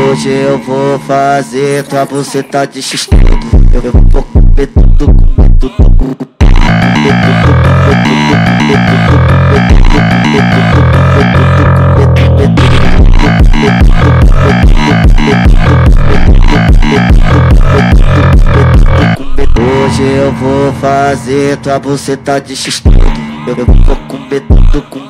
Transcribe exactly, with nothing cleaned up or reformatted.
Hoje eu vou fazer tua buceta de x-tudo. Eu vou comer tudo, comer tudo, comer tudo, comer tudo, comer tudo. Hoje eu vou fazer tua buceta de x-tudo. Eu vou comer tudo, comer